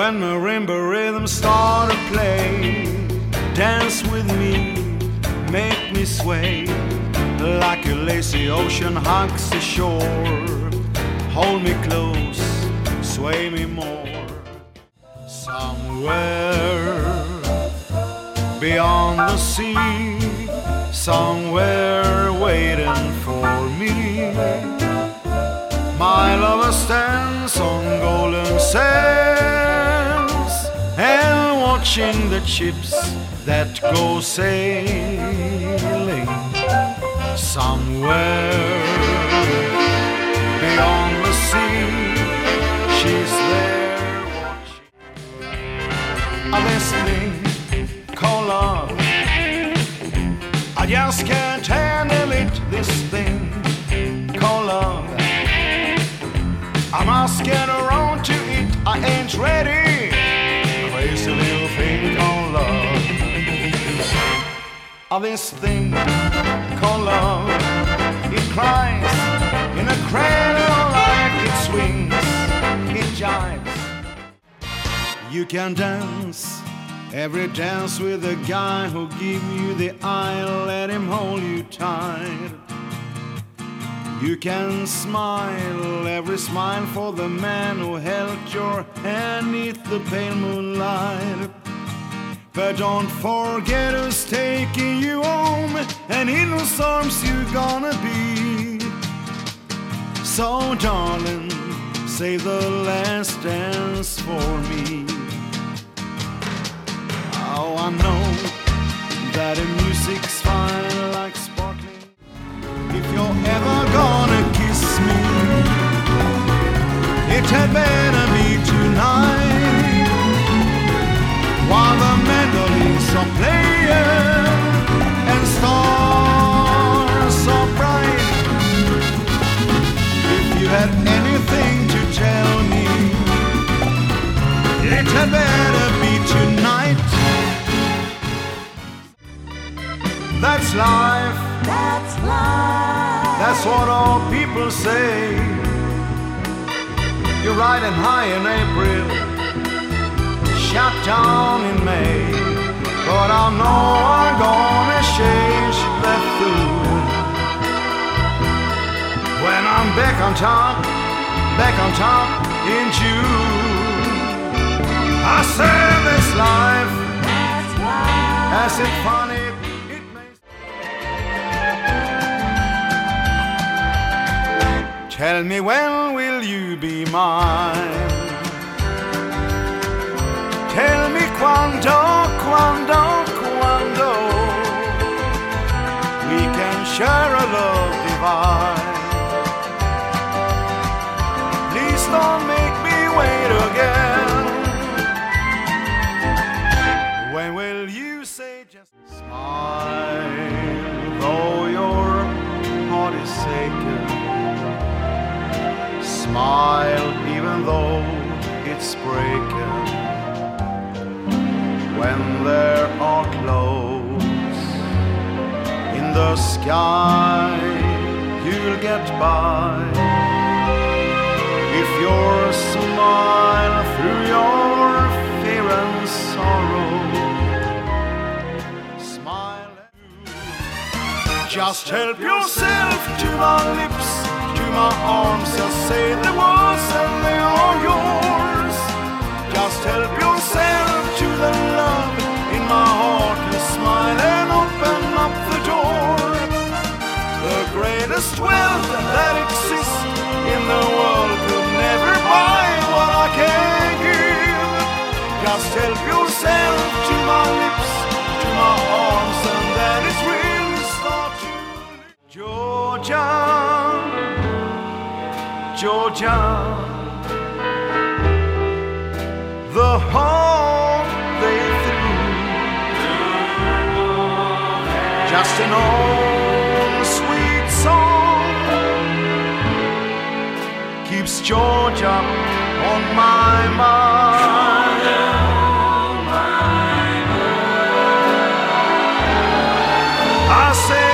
When marimba rhythms start to play, dance with me, make me sway, like a lazy ocean hugs the shore. Hold me close, sway me more. Somewhere beyond the sea, somewhere waiting for me, my lover stands on golden sands and watching the ships that go sailing. Somewhere beyond the sea, she's there watching. This thing called love, I just can't handle it. This thing called love, I must get around to it. I ain't ready. Crazy little thing called love. This thing called love, it cries in a cradle like it swings, it jives. You can dance every dance with a guy who give you the eye, let him hold you tight. You can smile every smile for the man who held your hand neath the pale moonlight. But don't forget who's taking you home, and in whose arms you're gonna be. So darling, save the last dance for me. Oh, I know that the music's fine like sparkling. If you're ever gonna kiss me, it had better be tonight, while the mandolins are playing and stars are bright. If you had anything to tell me, it had better be tonight. That's life. That's life. That's what all people say. You're riding high in April, shut down in May, but I know I'm gonna change that food when I'm back on top in June. I say this life, That's life. as it funny. Tell me, when will you be mine? Tell me quando we can share a love divine. Please don't make me wait again. When will you say just smile, though your heart is aching? Smile even though it's breaking. When there are clouds in the sky, you'll get by. If your smile through your fear and sorrow, smile. Just help yourself to my lips, my arms, and say the words and they are yours. Just help yourself to the love in my heart and smile and open up the door. The greatest wealth that exists in the world could never buy what I can give. Just help yourself to my lips, to my arms, and that is really start to Georgia, Georgia, the whole day through, just an old sweet song keeps Georgia on my mind. I say